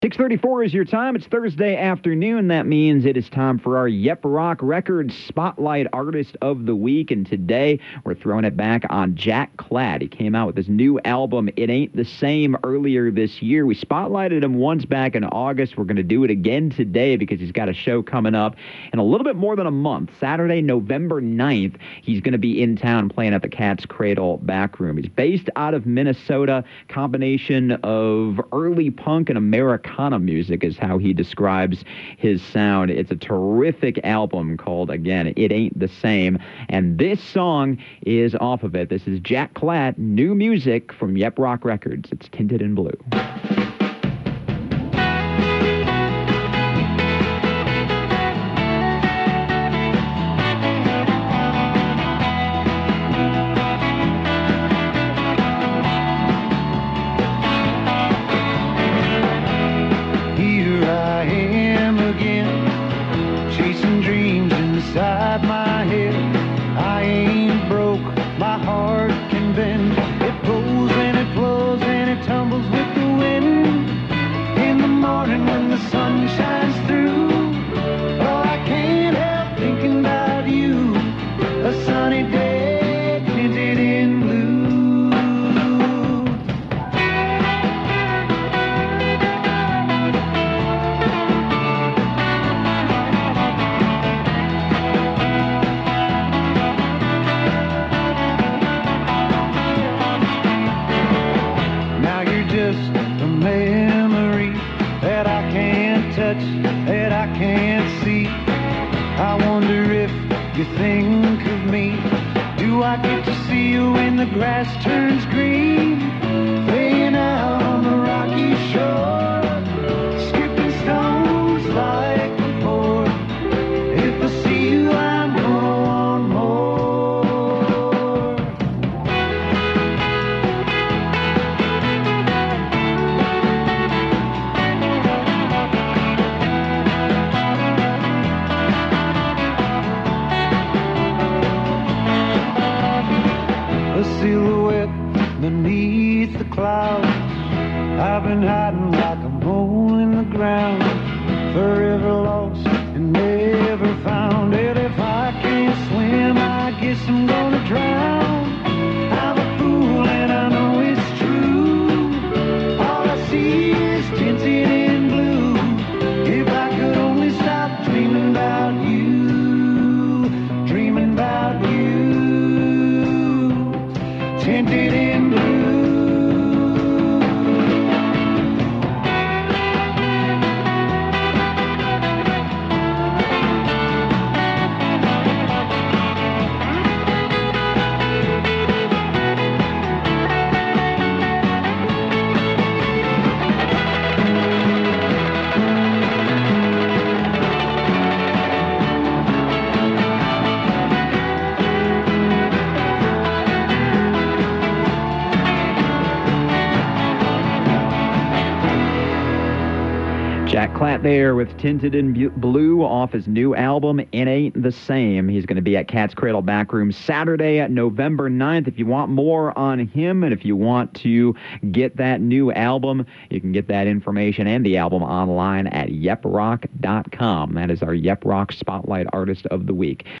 6:34 is your time. It's Thursday afternoon. That means it is time for our Yep Rock Records Spotlight Artist of the Week. And today, we're throwing it back on Jack Klatt. He came out with his new album, It Ain't the Same, earlier this year. We spotlighted him once back in August. We're going to do it again today because he's got a show coming up in a little bit more than a month. Saturday, November 9th, he's going to be in town playing at the Cat's Cradle Backroom. He's based out of Minnesota. Combination of early punk and Americana music is how he describes his sound. It's a terrific album called, again, It Ain't the Same, and this song is off of it. This is Jack Klatt, new music from Yep Rock Records. It's Tinted in Blue. Inside my head, I ain't broke, my heart can bend. It pulls and it flows and it tumbles with the wind. In the morning when the sun shines through, oh, I can't help thinking about you. A sunny day tinted in blue. Just a memory that I can't touch, that I can't see. I wonder if you think of me. Do I get to see you when the grass turns green? Laying out on the rocky shore, skipping stones like before. If I see you, I'm gonna want more. A silhouette beneath the clouds. I've been hiding like a mole in the ground, forever lost and never found. And if I can't swim, I guess I'm gonna drown. I'm a fool and I know it's true. All I see is tinted in blue. If I could only stop dreaming about you, dreaming about you. Tinted in blue. Jack Klatt there with Tinted in Blue off his new album, It Ain't the Same. He's going to be at Cat's Cradle Backroom Saturday, November 9th. If you want more on him and if you want to get that new album, you can get that information and the album online at yeprock.com. That is our Yep Rock Spotlight Artist of the Week.